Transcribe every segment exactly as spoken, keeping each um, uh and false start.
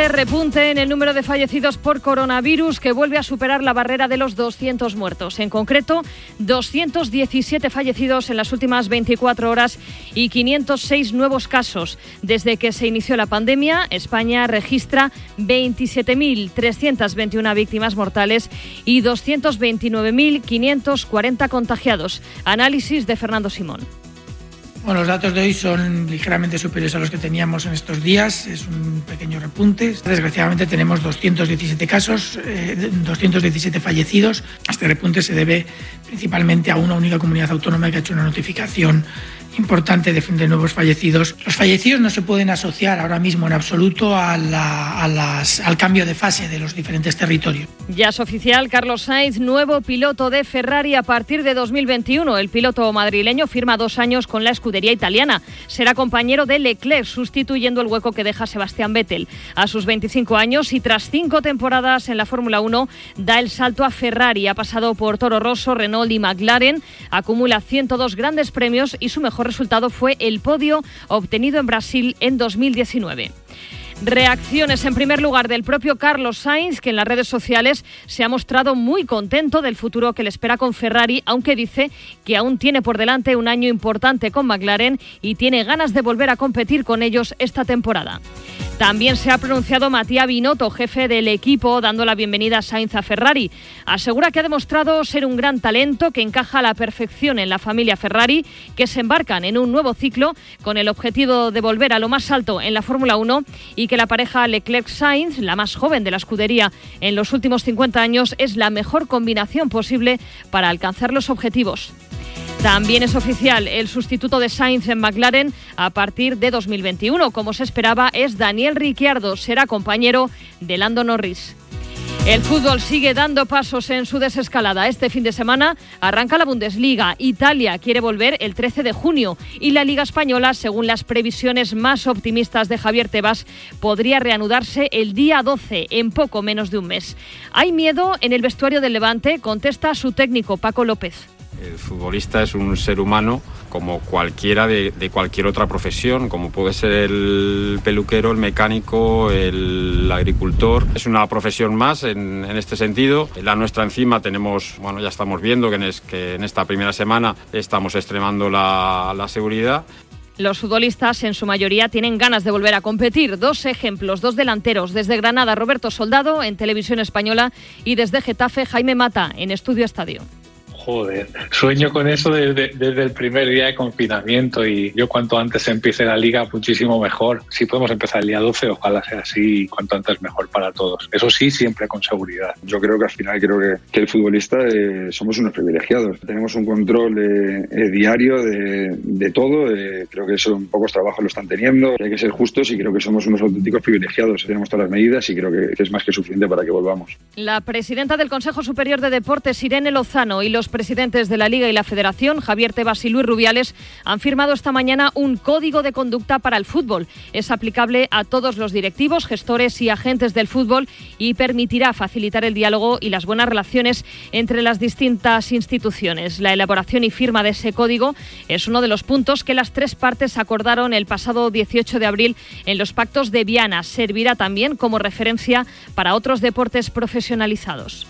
Primer repunte en el número de fallecidos por coronavirus que vuelve a superar la barrera de los doscientos muertos. En concreto, doscientos diecisiete fallecidos en las últimas veinticuatro horas y quinientos seis nuevos casos. Desde que se inició la pandemia, España registra veintisiete mil trescientas veintiuna víctimas mortales y doscientos veintinueve mil quinientos cuarenta contagiados. Análisis de Fernando Simón. Bueno, los datos de hoy son ligeramente superiores a los que teníamos en estos días, es un pequeño repunte. Desgraciadamente tenemos doscientos diecisiete casos, eh, doscientos diecisiete fallecidos. Este repunte se debe principalmente a una única comunidad autónoma que ha hecho una notificación importante de, de nuevos fallecidos. Los fallecidos no se pueden asociar ahora mismo en absoluto a la, a las, al cambio de fase de los diferentes territorios. Ya es oficial, Carlos Sainz, nuevo piloto de Ferrari a partir de dos mil veintiuno. El piloto madrileño firma dos años con la escudería italiana. Será compañero de Leclerc, sustituyendo el hueco que deja Sebastián Vettel. A sus veinticinco años y tras cinco temporadas en la Fórmula uno, da el salto a Ferrari. Ha pasado por Toro Rosso, Renault y McLaren. Acumula ciento dos grandes premios y su mejor resultado fue el podio obtenido en Brasil en dos mil diecinueve. Reacciones en primer lugar del propio Carlos Sainz, que en las redes sociales se ha mostrado muy contento del futuro que le espera con Ferrari, aunque dice que aún tiene por delante un año importante con McLaren y tiene ganas de volver a competir con ellos esta temporada. También se ha pronunciado Mattia Binotto, jefe del equipo, dando la bienvenida a Sainz a Ferrari. Asegura que ha demostrado ser un gran talento que encaja a la perfección en la familia Ferrari, que se embarcan en un nuevo ciclo con el objetivo de volver a lo más alto en la Fórmula uno y que la pareja Leclerc-Sainz, la más joven de la escudería en los últimos cincuenta años, es la mejor combinación posible para alcanzar los objetivos. También es oficial, el sustituto de Sainz en McLaren a partir de dos mil veintiuno. Como se esperaba, es Daniel Ricciardo, será compañero de Lando Norris. El fútbol sigue dando pasos en su desescalada. Este fin de semana arranca la Bundesliga. Italia quiere volver el trece de junio y la Liga Española, según las previsiones más optimistas de Javier Tebas, podría reanudarse el día doce, en poco menos de un mes. ¿Hay miedo en el vestuario del Levante?, contesta su técnico Paco López. El futbolista es un ser humano como cualquiera de, de cualquier otra profesión, como puede ser el peluquero, el mecánico, el agricultor. Es una profesión más en, en este sentido. La nuestra encima tenemos, bueno, ya estamos viendo que en, es, que en esta primera semana estamos extremando la, la seguridad. Los futbolistas, en su mayoría, tienen ganas de volver a competir. Dos ejemplos, dos delanteros. Desde Granada, Roberto Soldado, en Televisión Española, y desde Getafe, Jaime Mata, en Estudio Estadio. Joder, sueño con eso desde, desde el primer día de confinamiento y yo cuanto antes empiece la liga muchísimo mejor. Si podemos empezar el día doce, ojalá sea así, cuanto antes mejor para todos. Eso sí, siempre con seguridad. Yo creo que al final creo que, que el futbolista eh, somos unos privilegiados. Tenemos un control eh, eh, diario de, de todo. Eh, creo que eso pocos trabajos lo están teniendo. Hay que ser justos y creo que somos unos auténticos privilegiados. Tenemos todas las medidas y creo que, que es más que suficiente para que volvamos. La presidenta del Consejo Superior de Deportes, Irene Lozano, y los presidentes de la Liga y la Federación, Javier Tebas y Luis Rubiales, han firmado esta mañana un código de conducta para el fútbol. Es aplicable a todos los directivos, gestores y agentes del fútbol y permitirá facilitar el diálogo y las buenas relaciones entre las distintas instituciones. La elaboración y firma de ese código es uno de los puntos que las tres partes acordaron el pasado dieciocho de abril en los pactos de Viana. Servirá también como referencia para otros deportes profesionalizados.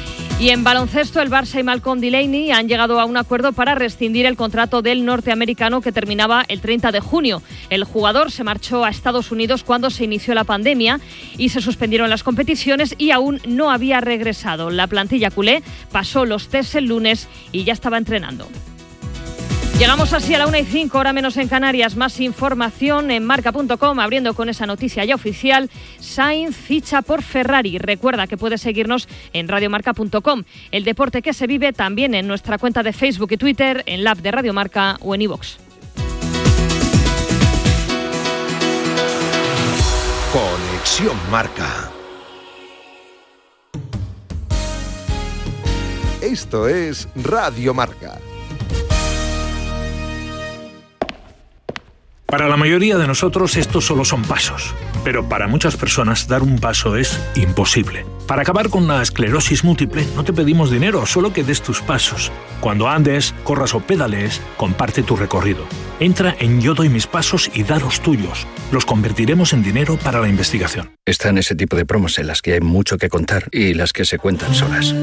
Y en baloncesto, el Barça y Malcolm Delaney han llegado a un acuerdo para rescindir el contrato del norteamericano que terminaba el treinta de junio. El jugador se marchó a Estados Unidos cuando se inició la pandemia y se suspendieron las competiciones y aún no había regresado. La plantilla culé pasó los tests el lunes y ya estaba entrenando. Llegamos así a la una y cinco, hora menos en Canarias. Más información en marca punto com, abriendo con esa noticia ya oficial. Sainz ficha por Ferrari. Recuerda que puedes seguirnos en radio marca punto com. El deporte que se vive también en nuestra cuenta de Facebook y Twitter, en la app de Radio Marca o en iVoox. Conexión Marca. Esto es Radio Marca. Para la mayoría de nosotros estos solo son pasos, pero para muchas personas dar un paso es imposible. Para acabar con la esclerosis múltiple no te pedimos dinero, solo que des tus pasos. Cuando andes, corras o pedalees, comparte tu recorrido. Entra en Yo doy mis pasos y da los tuyos. Los convertiremos en dinero para la investigación. Están ese tipo de promos en las que hay mucho que contar y las que se cuentan solas.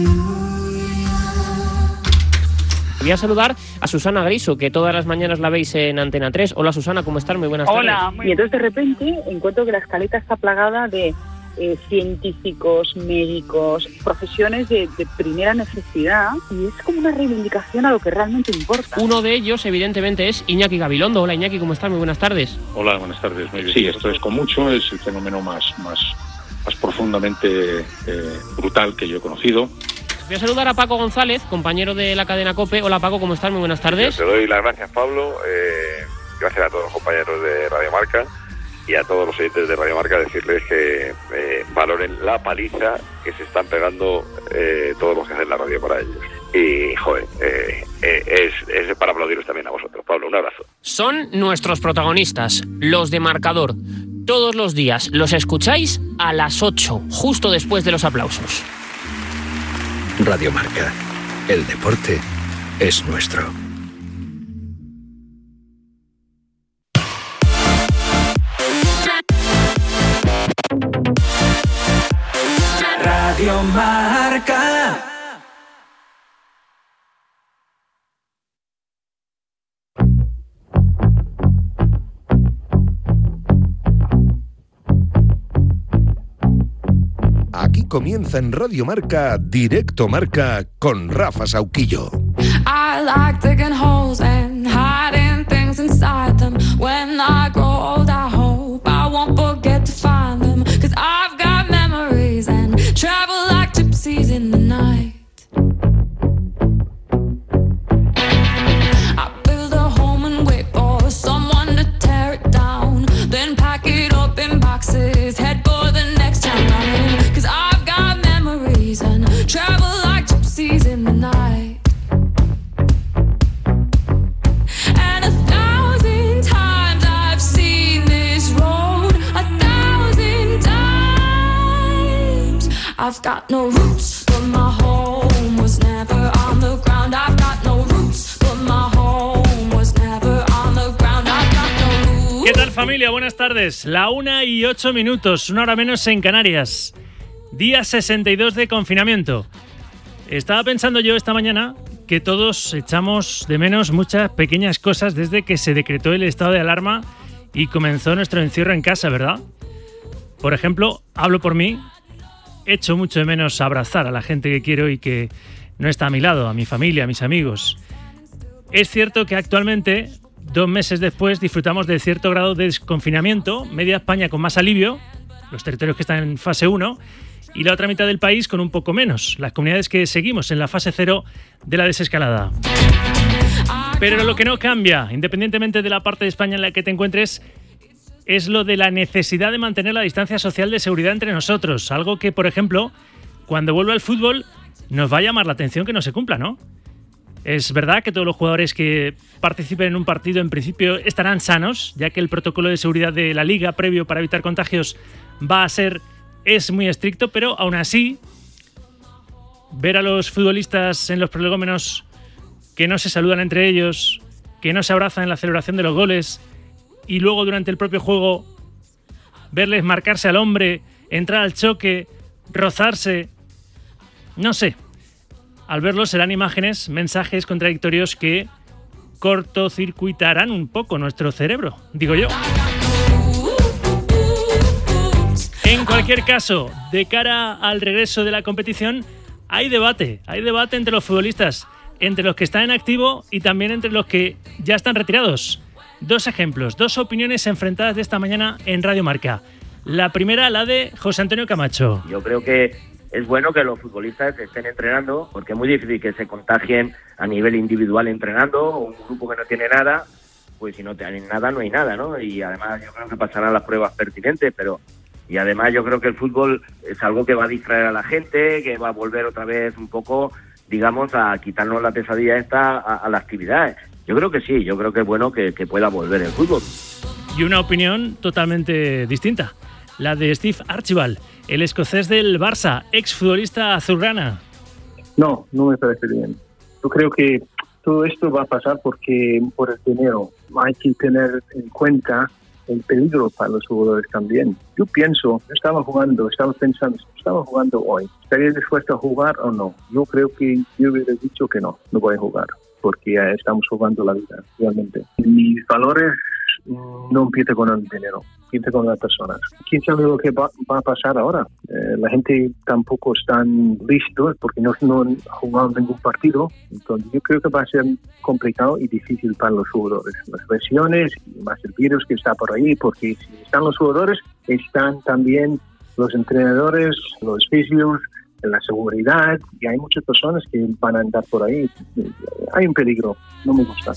Voy a saludar a Susana Griso, que todas las mañanas la veis en Antena tres. Hola Susana, ¿cómo estás? Muy buenas tardes. Hola, y entonces de repente encuentro que la escaleta está plagada de eh, científicos, médicos, profesiones de, de primera necesidad, y es como una reivindicación a lo que realmente importa. Uno de ellos, evidentemente, es Iñaki Gabilondo. Hola Iñaki, ¿cómo estás? Muy buenas tardes. Hola, buenas tardes. Muy bien. Sí, esto es con mucho, es el fenómeno más, más, más profundamente eh, brutal que yo he conocido. Voy a saludar a Paco González, compañero de la cadena COPE. Hola Paco, ¿cómo estás? Muy buenas tardes. Yo te doy las gracias, Pablo. Eh, gracias a todos los compañeros de Radio Marca y a todos los oyentes de Radio Marca, decirles que eh, valoren la paliza que se están pegando eh, todos los que hacen la radio para ellos. Y, joder, eh, eh, es, es para aplaudiros también a vosotros. Pablo, un abrazo. Son nuestros protagonistas, los de Marcador. Todos los días los escucháis a las ocho, justo después de los aplausos. Radio Marca. El deporte es nuestro. Radio Marca. Aquí comienza en Radio Marca, Directo Marca, con Rafa Sauquillo. I like digging holes and hiding things inside them. When I grow old, I hope I won't forget to find them. Cause I've got memories and travel like gypsies in the night. I build a home and wait for someone to tear it down. Then pack it up in boxes, head for the next town running. Cause I've got memories and travel like gypsies in the night. And a thousand times I've seen this road, a thousand times. I've got no roots, but my home was never on the ground. I've got no roots, but my home was never on the ground. I've got no roots. ¿Qué tal, familia? Buenas tardes. La una y ocho minutos, una hora menos en Canarias. Día sesenta y dos de confinamiento. Estaba pensando yo esta mañana que todos echamos de menos muchas pequeñas cosas desde que se decretó el estado de alarma y comenzó nuestro encierro en casa, ¿verdad? Por ejemplo, hablo por mí, echo mucho de menos abrazar a la gente que quiero y que no está a mi lado, a mi familia, a mis amigos. Es cierto que actualmente, dos meses después, disfrutamos de cierto grado de desconfinamiento, media España con más alivio, los territorios que están en fase uno, y la otra mitad del país con un poco menos, las comunidades que seguimos en la fase cero de la desescalada. Pero lo que no cambia, independientemente de la parte de España en la que te encuentres, es lo de la necesidad de mantener la distancia social de seguridad entre nosotros, algo que, por ejemplo, cuando vuelva el fútbol, nos va a llamar la atención que no se cumpla, ¿no? Es verdad que todos los jugadores que participen en un partido en principio estarán sanos, ya que el protocolo de seguridad de la Liga previo para evitar contagios va a ser... es muy estricto, pero aún así, ver a los futbolistas en los prolegómenos que no se saludan entre ellos, que no se abrazan en la celebración de los goles y luego durante el propio juego verles marcarse al hombre, entrar al choque, rozarse, no sé. Al verlos serán imágenes, mensajes contradictorios que cortocircuitarán un poco nuestro cerebro, digo yo. En cualquier caso, de cara al regreso de la competición, hay debate, hay debate entre los futbolistas, entre los que están en activo y también entre los que ya están retirados. Dos ejemplos, dos opiniones enfrentadas de esta mañana en Radio Marca. La primera, la de José Antonio Camacho. Yo creo que es bueno que los futbolistas estén entrenando, porque es muy difícil que se contagien a nivel individual entrenando, o un grupo que no tiene nada, pues si no tienen nada, no hay nada, ¿no? Y además yo creo que pasarán las pruebas pertinentes, pero... Y además yo creo que el fútbol es algo que va a distraer a la gente, que va a volver otra vez un poco, digamos, a quitarnos la pesadilla esta a, a la actividad. yo creo que sí, yo creo que es bueno que, que pueda volver el fútbol. Y una opinión totalmente distinta, la de Steve Archibald, el escocés del Barça, exfutbolista azulgrana. No, no me parece bien. Yo creo que todo esto va a pasar porque por el dinero. Hay que tener en cuenta el peligro para los jugadores también. Yo pienso, yo estaba jugando, estaba pensando, estaba jugando hoy. ¿Estaría dispuesto a jugar o no? Yo creo que yo hubiera dicho que no, no voy a jugar, porque ya estamos jugando la vida, realmente. Mis valores no empiezan con el dinero, empiezan con las personas. ¿Quién sabe lo que va, va a pasar ahora? Eh, la gente tampoco están listos porque no, no han jugado ningún partido. Entonces yo creo que va a ser complicado y difícil para los jugadores. Las lesiones y más el virus que está por ahí, porque si están los jugadores, están también los entrenadores, los fisios, la seguridad, y hay muchas personas que van a andar por ahí. Hay un peligro, no me gusta.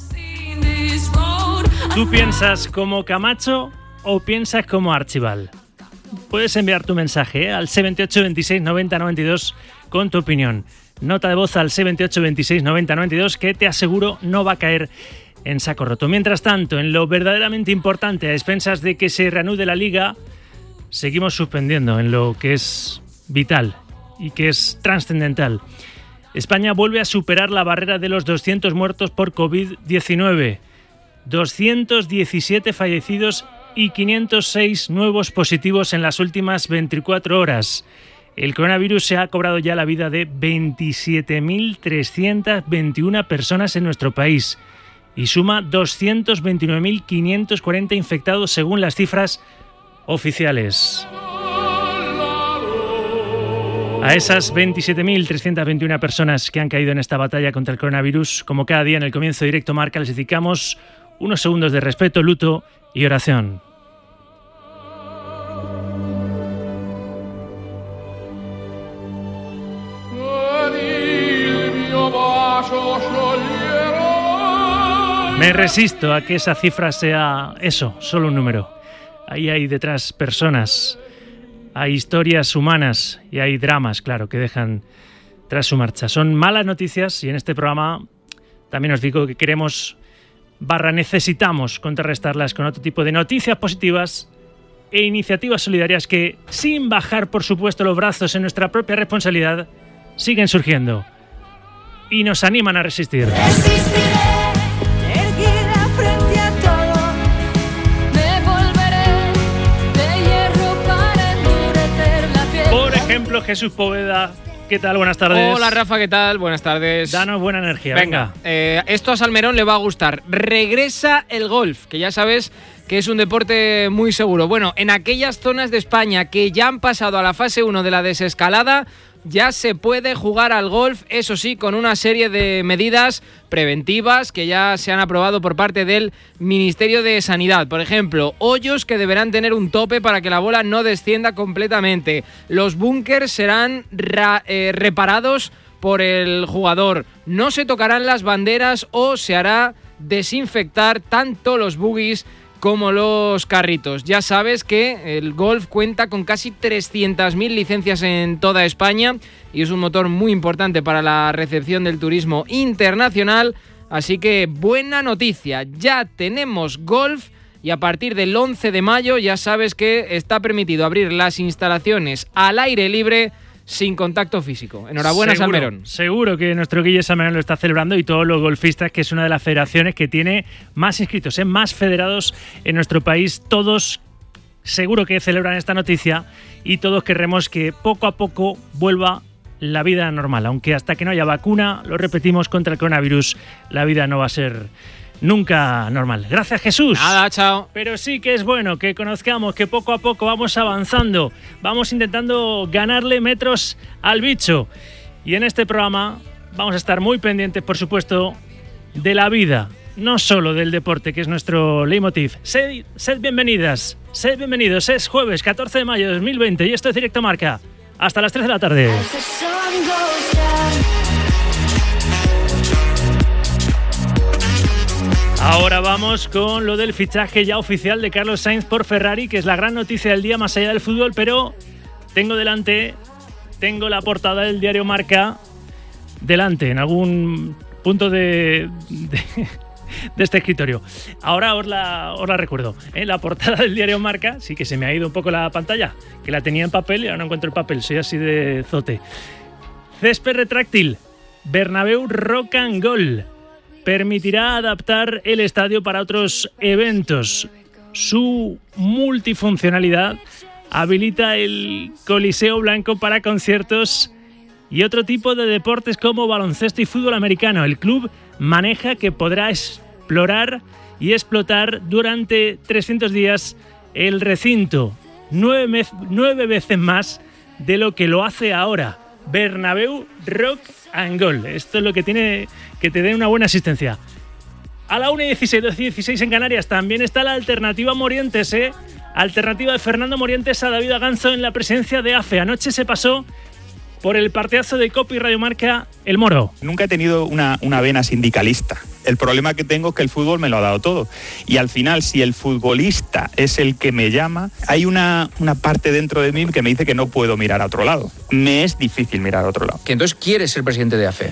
¿Tú piensas como Camacho o piensas como Archibald? Puedes enviar tu mensaje ¿eh? al seis ocho dos seis noventa noventa y dos con tu opinión. Nota de voz al seis ocho dos seis noventa noventa y dos que te aseguro no va a caer en saco roto. Mientras tanto, en lo verdaderamente importante, a expensas de que se reanude la Liga, seguimos suspendiendo en lo que es vital y que es trascendental. España vuelve a superar la barrera de los doscientos muertos por covid diecinueve. doscientos diecisiete fallecidos y quinientos seis nuevos positivos en las últimas veinticuatro horas. El coronavirus se ha cobrado ya la vida de veintisiete mil trescientas veintiuna personas en nuestro país y suma doscientos veintinueve mil quinientos cuarenta infectados según las cifras oficiales. A esas veintisiete mil trescientas veintiuna personas que han caído en esta batalla contra el coronavirus, como cada día en el comienzo de Directo Marca, les dedicamos unos segundos de respeto, luto y oración. Me resisto a que esa cifra sea eso, solo un número. Ahí hay detrás personas, hay historias humanas y hay dramas, claro, que dejan tras su marcha. Son malas noticias y en este programa también os digo que queremos, barra necesitamos contrarrestarlas con otro tipo de noticias positivas e iniciativas solidarias que, sin bajar por supuesto los brazos en nuestra propia responsabilidad, siguen surgiendo y nos animan a resistir. Por ejemplo, Jesús Poveda, ¿qué tal? Buenas tardes. Hola Rafa, ¿qué tal? Buenas tardes. Danos buena energía, venga. venga. Eh, esto a Salmerón le va a gustar. Regresa el golf, que ya sabes que es un deporte muy seguro. Bueno, en aquellas zonas de España que ya han pasado a la fase uno de la desescalada, ya se puede jugar al golf, eso sí, con una serie de medidas preventivas que ya se han aprobado por parte del Ministerio de Sanidad. Por ejemplo, hoyos que deberán tener un tope para que la bola no descienda completamente. Los búnkers serán ra- eh, reparados por el jugador. No se tocarán las banderas o se hará desinfectar tanto los buggies como los carritos. Ya sabes que el golf cuenta con casi trescientas mil licencias en toda España y es un motor muy importante para la recepción del turismo internacional, así que buena noticia, ya tenemos golf y a partir del once de mayo ya sabes que está permitido abrir las instalaciones al aire libre sin contacto físico. Enhorabuena, seguro, Salmerón. Seguro que nuestro Guille Salmerón lo está celebrando y todos los golfistas, que es una de las federaciones que tiene más inscritos, ¿eh? más federados en nuestro país. Todos seguro que celebran esta noticia y todos querremos que poco a poco vuelva la vida normal. Aunque hasta que no haya vacuna, lo repetimos, contra el coronavirus, la vida no va a ser nunca normal. Gracias, Jesús. Nada, chao. Pero sí que es bueno que conozcamos que poco a poco vamos avanzando, vamos intentando ganarle metros al bicho. Y en este programa vamos a estar muy pendientes, por supuesto, de la vida, no solo del deporte, que es nuestro leitmotiv. Sed, sed bienvenidas, sed bienvenidos. Es jueves catorce de mayo de dos mil veinte y esto es Directo Marca. Hasta las tres de la tarde. Ahora vamos con lo del fichaje ya oficial de Carlos Sainz por Ferrari, que es la gran noticia del día más allá del fútbol, pero tengo delante, tengo la portada del diario Marca delante, en algún punto de, de, de este escritorio. Ahora os la, os la recuerdo. En la portada del diario Marca, sí que se me ha ido un poco la pantalla, que la tenía en papel y ahora no encuentro el papel, soy así de zote. Césped retráctil, Bernabéu Rock and Goal. Permitirá adaptar el estadio para otros eventos. Su multifuncionalidad habilita el Coliseo Blanco para conciertos y otro tipo de deportes como baloncesto y fútbol americano. El club maneja que podrá explorar y explotar durante trescientos días el recinto, nueve, nueve veces más de lo que lo hace ahora. Bernabéu Rock and Goal. Esto es lo que tiene que te den una buena asistencia. A la una y dieciséis, doce y dieciséis en Canarias también está la alternativa Morientes, ¿eh? Alternativa de Fernando Morientes a David Aganzo en la presidencia de A F E. Anoche se pasó por el partidazo de COPE y Radio Marca El Moro. Nunca he tenido una, una vena sindicalista. El problema que tengo es que el fútbol me lo ha dado todo. Y al final, si el futbolista es el que me llama, hay una, una parte dentro de mí que me dice que no puedo mirar a otro lado. Me es difícil mirar a otro lado. ¿Que entonces quieres ser presidente de A F E?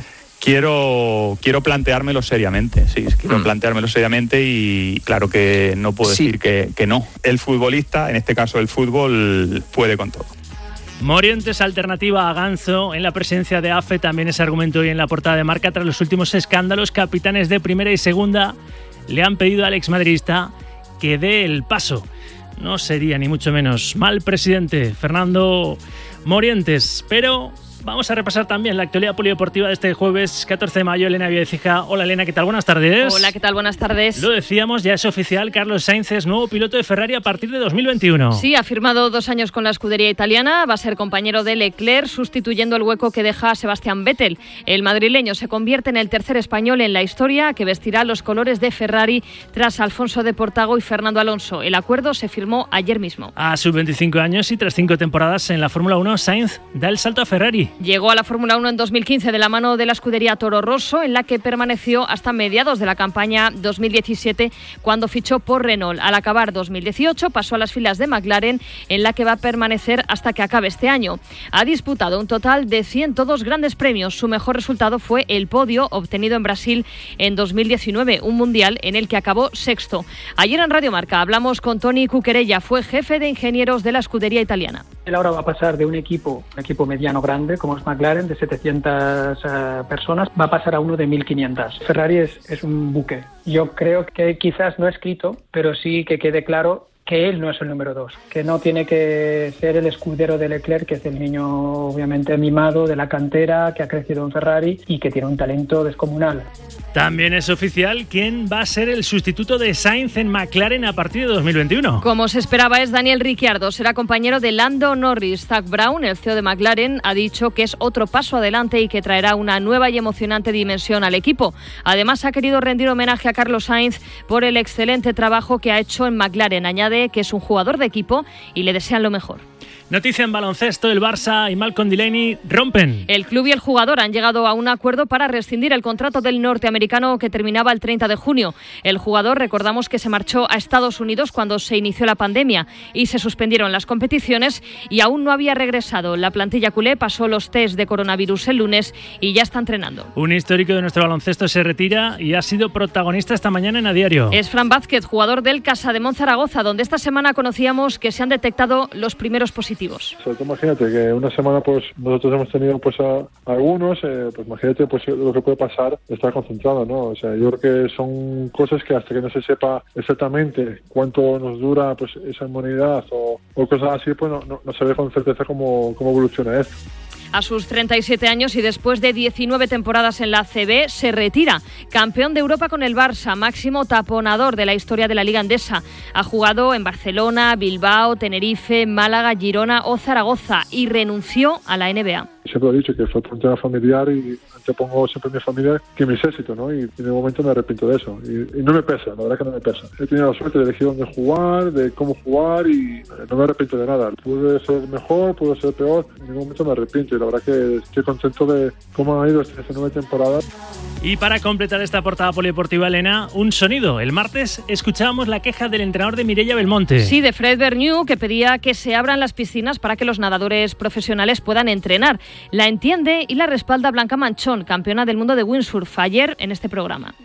Quiero, quiero planteármelo seriamente, sí, quiero mm. planteármelo seriamente y claro que no puedo sí. decir que, que no. El futbolista, en este caso el fútbol, puede con todo. Morientes, alternativa a Aganzo en la presidencia de A F E, también ese argumento hoy en la portada de Marca. Tras los últimos escándalos, capitanes de primera y segunda le han pedido al exmadridista que dé el paso. No sería ni mucho menos mal presidente Fernando Morientes, pero vamos a repasar también la actualidad polideportiva de este jueves catorce de mayo. Elena Viedecija. Hola Elena, ¿qué tal? Buenas tardes. Hola, ¿qué tal? Buenas tardes. Lo decíamos, ya es oficial, Carlos Sainz es nuevo piloto de Ferrari a partir de dos mil veintiuno. Sí, ha firmado dos años con la escudería italiana, va a ser compañero de Leclerc, sustituyendo el hueco que deja Sebastián Vettel. El madrileño se convierte en el tercer español en la historia que vestirá los colores de Ferrari tras Alfonso de Portago y Fernando Alonso. El acuerdo se firmó ayer mismo. A sus veinticinco años y tras cinco temporadas en la Fórmula uno, Sainz da el salto a Ferrari. Llegó a la Fórmula uno en dos mil quince de la mano de la escudería Toro Rosso, en la que permaneció hasta mediados de la campaña dos mil diecisiete, cuando fichó por Renault. Al acabar dos mil dieciocho pasó a las filas de McLaren, en la que va a permanecer hasta que acabe este año. Ha disputado un total de ciento dos grandes premios. Su mejor resultado fue el podio obtenido en Brasil en dos mil diecinueve, un mundial en el que acabó sexto. Ayer en Radio Marca hablamos con Tony Cuquerella, fue jefe de ingenieros de la escudería italiana. Él ahora va a pasar de un equipo, un equipo mediano grande como es McLaren, de setecientas uh, personas, va a pasar a uno de mil quinientas. Ferrari es, es un buque. Yo creo que quizás no escrito, pero sí que quede claro que él no es el número dos, que no tiene que ser el escudero de Leclerc, que es el niño obviamente mimado de la cantera, que ha crecido en Ferrari y que tiene un talento descomunal. También es oficial quién va a ser el sustituto de Sainz en McLaren a partir de dos mil veintiuno. Como se esperaba, es Daniel Ricciardo, será compañero de Lando Norris. Zak Brown, el C E O de McLaren, ha dicho que es otro paso adelante y que traerá una nueva y emocionante dimensión al equipo. Además, ha querido rendir homenaje a Carlos Sainz por el excelente trabajo que ha hecho en McLaren. Añade que es un jugador de equipo y le desean lo mejor. Noticia en baloncesto, el Barça y Malcolm Delaney rompen. El club y el jugador han llegado a un acuerdo para rescindir el contrato del norteamericano que terminaba el treinta de junio. El jugador, recordamos que se marchó a Estados Unidos cuando se inició la pandemia y se suspendieron las competiciones y aún no había regresado. La plantilla culé pasó los test de coronavirus el lunes y ya está entrenando. Un histórico de nuestro baloncesto se retira y ha sido protagonista esta mañana en A Diario. Es Fran Vázquez, jugador del Casademont Zaragoza, donde esta semana conocíamos que se han detectado los primeros positivos. Sobre todo, imagínate que una semana pues nosotros hemos tenido pues a, a algunos, eh, pues imagínate pues lo que puede pasar, estar concentrado, ¿no? O sea, yo creo que son cosas que hasta que no se sepa exactamente cuánto nos dura pues esa inmunidad o, o cosas así, pues no, no, no se ve con certeza cómo, cómo evoluciona esto. A sus treinta y siete años y después de diecinueve temporadas en la A C B, se retira. Campeón de Europa con el Barça, máximo taponador de la historia de la Liga Endesa. Ha jugado en Barcelona, Bilbao, Tenerife, Málaga, Girona o Zaragoza y renunció a la N B A. Siempre he dicho que fue por un tema familiar y antepongo siempre a mi familia que mis éxitos, ¿no? Y en el momento me arrepiento de eso. Y, y no me pesa, la verdad que no me pesa. He tenido la suerte de elegir dónde jugar, de cómo jugar y no me arrepiento de nada. Pude ser mejor, pude ser peor, en ningún momento me arrepiento y la verdad que estoy contento de cómo han ido estas nueve temporadas. Y para completar esta portada polideportiva, Elena, un sonido. El martes escuchábamos la queja del entrenador de Mireia Belmonte. Sí, de Fred Berniu, que pedía que se abran las piscinas para que los nadadores profesionales puedan entrenar. La entiende y la respalda Blanca Manchón, campeona del mundo de windsurf, ayer en este programa.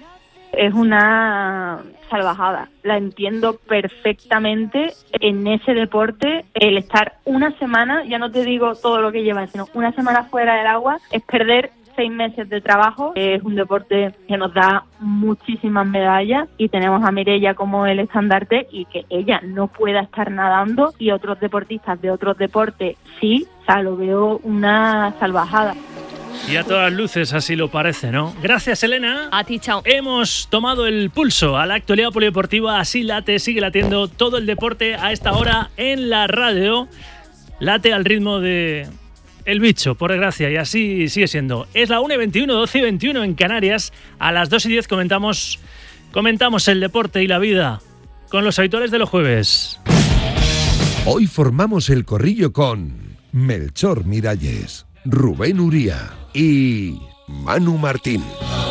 Es una salvajada. La entiendo perfectamente. En ese deporte, el estar una semana, ya no te digo todo lo que lleva, sino una semana fuera del agua, es perder seis meses de trabajo. Es un deporte que nos da muchísimas medallas y tenemos a Mireia como el estandarte, y que ella no pueda estar nadando y otros deportistas de otros deportes sí, o sea, lo veo una salvajada. Y a todas luces así lo parece, ¿no? Gracias, Elena. A ti, chao. Hemos tomado el pulso a la actualidad polideportiva. Así late, sigue latiendo todo el deporte a esta hora en la radio. Late al ritmo de el bicho, por desgracia, y así sigue siendo. Es la una y veintiuno, doce y veintiuno en Canarias. A las dos y diez comentamos, comentamos el deporte y la vida con los habituales de los jueves. Hoy formamos el corrillo con Melchor Miralles, Rubén Uría y Manu Martín.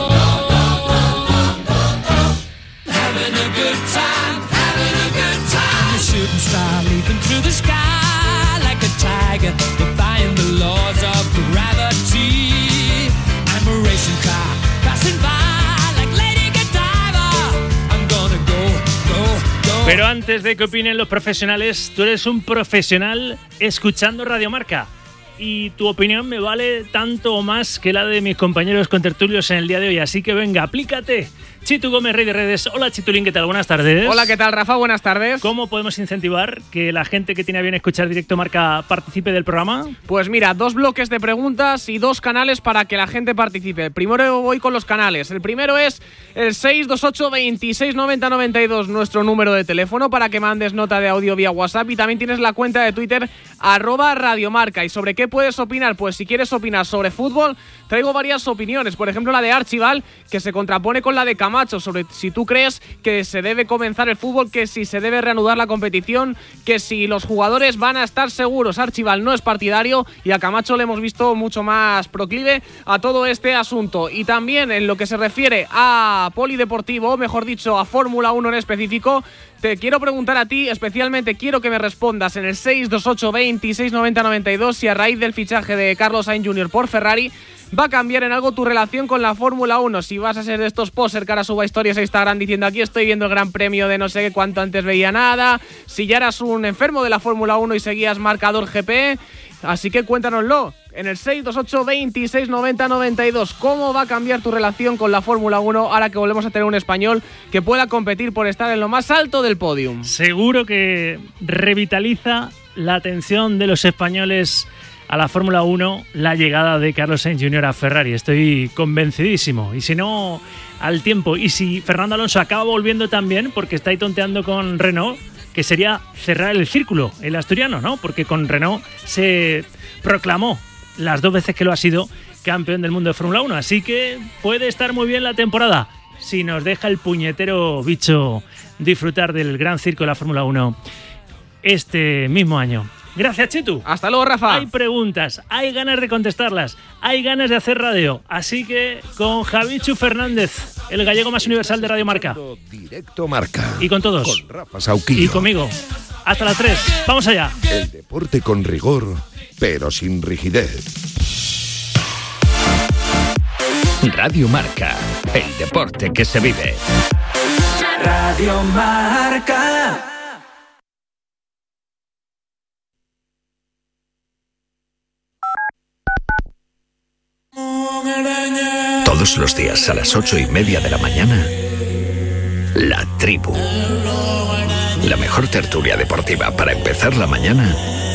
Pero antes de que opinen los profesionales, tú eres un profesional escuchando Radio Marca. Y tu opinión me vale tanto o más que la de mis compañeros contertulios en el día de hoy. Así que venga, aplícate. Chitu Gómez, rey de redes. Hola, Chitulín, ¿qué tal? Buenas tardes. Hola, ¿qué tal, Rafa? Buenas tardes. ¿Cómo podemos incentivar que la gente que tiene a bien escuchar Directo Marca participe del programa? Pues mira, dos bloques de preguntas y dos canales para que la gente participe. Primero voy con los canales. El primero es el seis dos ocho, veintiséis noventa, noventa y dos, nuestro número de teléfono para que mandes nota de audio vía WhatsApp. Y también tienes la cuenta de Twitter, arroba Radiomarca. ¿Y sobre qué puedes opinar? Pues si quieres opinar sobre fútbol, traigo varias opiniones. Por ejemplo, la de Archibald, que se contrapone con la de Camacho, sobre si tú crees que se debe comenzar el fútbol, que si se debe reanudar la competición, que si los jugadores van a estar seguros. Archibald no es partidario y a Camacho le hemos visto mucho más proclive a todo este asunto. Y también en lo que se refiere a polideportivo, mejor dicho, a Fórmula uno en específico, te quiero preguntar a ti, especialmente quiero que me respondas en el seis dos ocho, veintiséis noventa, noventa y dos si a raíz del fichaje de Carlos Sainz junior por Ferrari va a cambiar en algo tu relación con la Fórmula uno. Si vas a ser de estos posers que ahora suba historias a Instagram diciendo aquí estoy viendo el Gran Premio de no sé qué, cuánto antes veía nada. Si ya eras un enfermo de la Fórmula uno y seguías marcador G P. Así que cuéntanoslo en el seis dos ocho, veintiséis noventa, noventa y dos. ¿Cómo va a cambiar tu relación con la Fórmula uno ahora que volvemos a tener un español que pueda competir por estar en lo más alto del podium? Seguro que revitaliza la atención de los españoles a la Fórmula uno la llegada de Carlos Sainz junior a Ferrari. Estoy convencidísimo. Y si no, al tiempo. Y si Fernando Alonso acaba volviendo también, porque está ahí tonteando con Renault, que sería cerrar el círculo, el asturiano, ¿no? Porque con Renault se proclamó las dos veces que lo ha sido campeón del mundo de Fórmula uno. Así que puede estar muy bien la temporada si nos deja el puñetero bicho disfrutar del gran circo de la Fórmula uno este mismo año. Gracias, Chitu. Hasta luego, Rafa. Hay preguntas, hay ganas de contestarlas, hay ganas de hacer radio. Así que con Javichu Fernández, el gallego más universal de Radio Marca. Directo Marca. Y con todos. Con Rafa Sauquillo. Y conmigo. Hasta las tres. Vamos allá. El deporte con rigor, pero sin rigidez. Radio Marca. El deporte que se vive. Radio Marca. Todos los días a las ocho y media de la mañana, La Tribu. La mejor tertulia deportiva para empezar la mañana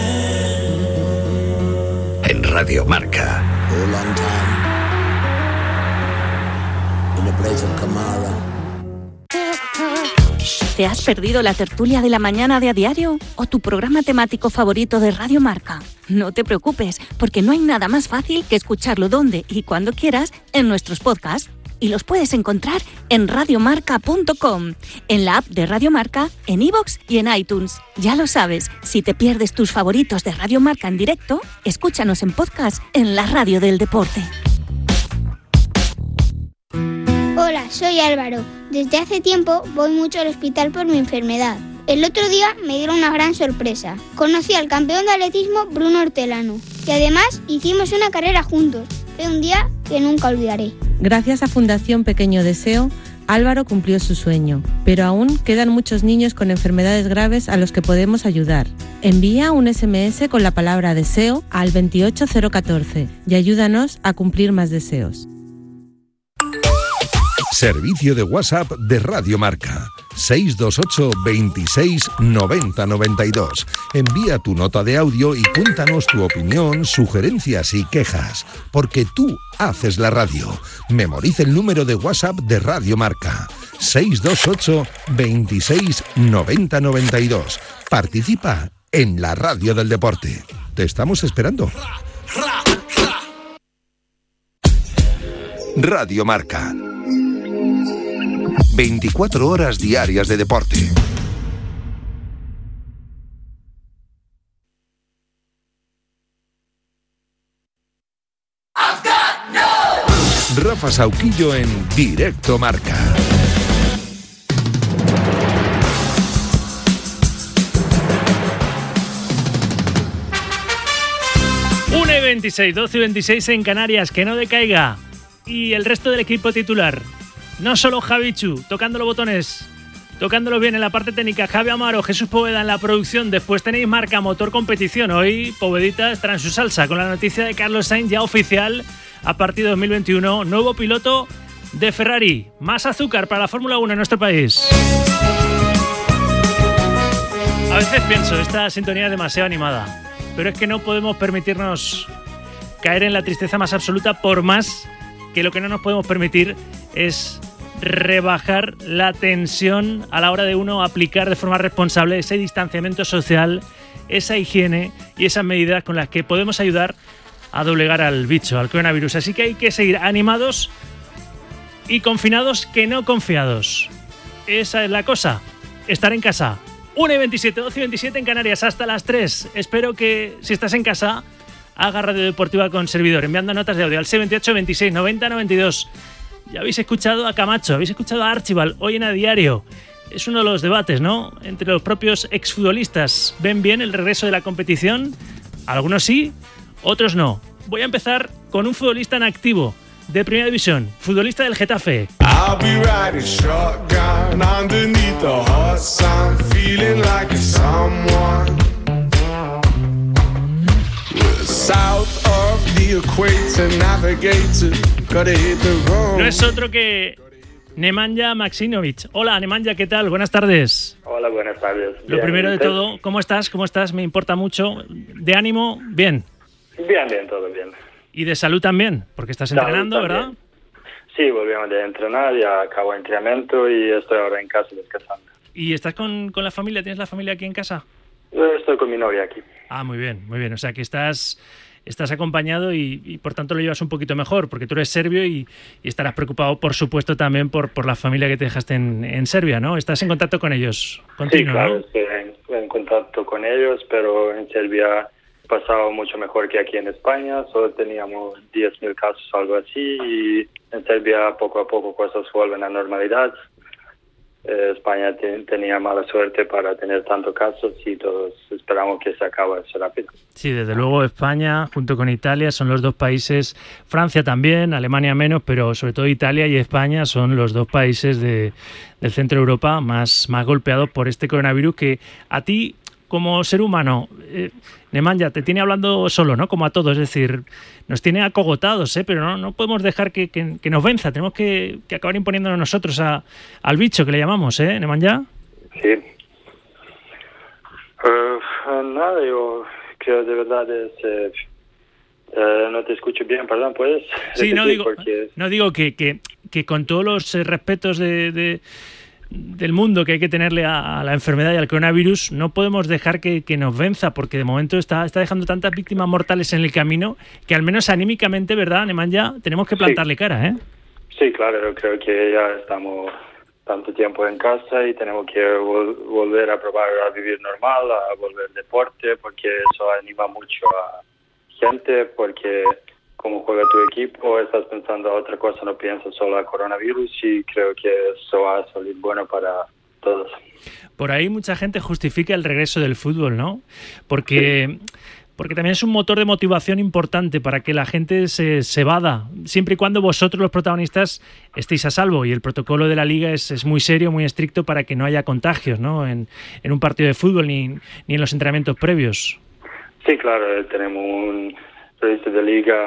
en Radio Marca. ¿Te has perdido la tertulia de la mañana de A Diario o tu programa temático favorito de Radio Marca? No te preocupes, porque no hay nada más fácil que escucharlo donde y cuando quieras en nuestros podcasts. Y los puedes encontrar en radiomarca punto com, en la app de Radio Marca, en iVoox y en iTunes. Ya lo sabes, si te pierdes tus favoritos de Radio Marca en directo, escúchanos en podcast en la radio del deporte. Hola, soy Álvaro. Desde hace tiempo voy mucho al hospital por mi enfermedad. El otro día me dieron una gran sorpresa. Conocí al campeón de atletismo Bruno Hortelano y además hicimos una carrera juntos. Fue un día que nunca olvidaré. Gracias a Fundación Pequeño Deseo, Álvaro cumplió su sueño, pero aún quedan muchos niños con enfermedades graves a los que podemos ayudar. Envía un ese eme ese con la palabra deseo al veintiocho cero catorce y ayúdanos a cumplir más deseos. Servicio de WhatsApp de Radio Marca. seis dos ocho, veintiséis, noventa, noventa y dos. Envía tu nota de audio y cuéntanos tu opinión, sugerencias y quejas, porque tú haces la radio. Memoriza el número de WhatsApp de Radio Marca. seis dos ocho, veintiséis, noventa, noventa y dos. Participa en la radio del deporte. Te estamos esperando. Radio Marca. veinticuatro horas diarias de deporte. Rafa Sauquillo en Directo Marca. una y veintiséis, doce y veintiséis en Canarias, que no decaiga. Y el resto del equipo titular. No solo Javichu, tocando los botones, tocándolos bien en la parte técnica, Javi Amaro, Jesús Poveda en la producción. Después tenéis Marca Motor Competición. Hoy Povedita estará en su salsa con la noticia de Carlos Sainz ya oficial a partir de dos mil veintiuno. Nuevo piloto de Ferrari. Más azúcar para la Fórmula uno en nuestro país. A veces pienso, esta sintonía es demasiado animada, pero es que no podemos permitirnos caer en la tristeza más absoluta, por más que lo que no nos podemos permitir es rebajar la tensión a la hora de uno aplicar de forma responsable ese distanciamiento social, esa higiene y esas medidas con las que podemos ayudar a doblegar al bicho, al coronavirus. Así que hay que seguir animados y confinados que no confiados. Esa es la cosa, estar en casa. una y veintisiete, doce y veintisiete en Canarias, hasta las tres. Espero que, si estás en casa, haga Radio Deportiva con servidor, enviando notas de audio al seis veintiocho, veintiséis, noventa, noventa y dos. Ya habéis escuchado a Camacho, habéis escuchado a Archibald hoy en A Diario. Es uno de los debates, ¿no?, entre los propios exfutbolistas. ¿Ven bien el regreso de la competición? Algunos sí, otros no. Voy a empezar con un futbolista en activo de Primera División, futbolista del Getafe. I'll be riding shotgun underneath the hot sun, feeling like someone south of the equator, navigator, gotta hit the road. No es otro que Nemanja Maksimovic. Hola, Nemanja, ¿qué tal? Buenas tardes. Hola, buenas tardes. Lo bien, primero de ¿usted? todo, ¿cómo estás? ¿Cómo estás? Me importa mucho. ¿De ánimo? Bien. Bien, bien, todo bien. ¿Y de salud también? Porque estás Salud entrenando, también. ¿verdad? Sí, volvimos de entrenar, ya acabo el entrenamiento y estoy ahora en casa descansando. ¿Y estás con, con la familia? ¿Tienes la familia aquí en casa? Yo estoy con mi novia aquí. Ah, muy bien, muy bien. O sea, que estás, estás acompañado y, y por tanto lo llevas un poquito mejor, porque tú eres serbio y, y estarás preocupado, por supuesto, también por, por la familia que te dejaste en, en Serbia, ¿no? ¿Estás en contacto con ellos? Continuo, sí, claro, ¿no? estoy en, en contacto con ellos, pero en Serbia pasado mucho mejor que aquí en España. Solo teníamos diez mil casos, algo así, y en Serbia poco a poco cosas vuelven a normalidad. Eh, España te, tenía mala suerte para tener tantos casos y todos esperamos que se acabe eso rápido. Sí, desde luego España junto con Italia son los dos países, Francia también, Alemania menos, pero sobre todo Italia y España son los dos países de, del centro de Europa más, más golpeados por este coronavirus, que a ti, como ser humano, eh, Nemanja, te tiene hablando solo, ¿no? Como a todos, es decir, nos tiene acogotados, ¿eh? Pero no, no podemos dejar que, que, que nos venza, tenemos que, que acabar imponiéndonos nosotros a, al bicho que le llamamos, ¿eh, Nemanja? Sí. Uh, nada, yo creo de verdad es... Eh, eh, no te escucho bien, perdón, ¿puedes? Sí, no digo, porque... no digo que, que, que con todos los eh, respetos de... de del mundo que hay que tenerle a, a la enfermedad y al coronavirus, no podemos dejar que, que nos venza, porque de momento está, está dejando tantas víctimas mortales en el camino que al menos anímicamente, ¿verdad, Nemanja? Tenemos que plantarle sí. cara, ¿eh? Sí, claro, yo creo que ya estamos tanto tiempo en casa y tenemos que vol- volver a probar a vivir normal, a volver al deporte, porque eso anima mucho a gente, porque como juega tu equipo, estás pensando a otra cosa, no piensas solo a coronavirus, y creo que eso va a salir bueno para todos. Por ahí mucha gente justifica el regreso del fútbol, ¿no? Porque, sí. porque también es un motor de motivación importante para que la gente se, se vada, siempre y cuando vosotros los protagonistas estéis a salvo, y el protocolo de la Liga es, es muy serio, muy estricto para que no haya contagios, ¿no? En, en un partido de fútbol ni, ni en los entrenamientos previos. Sí, claro, tenemos un proyecto de Liga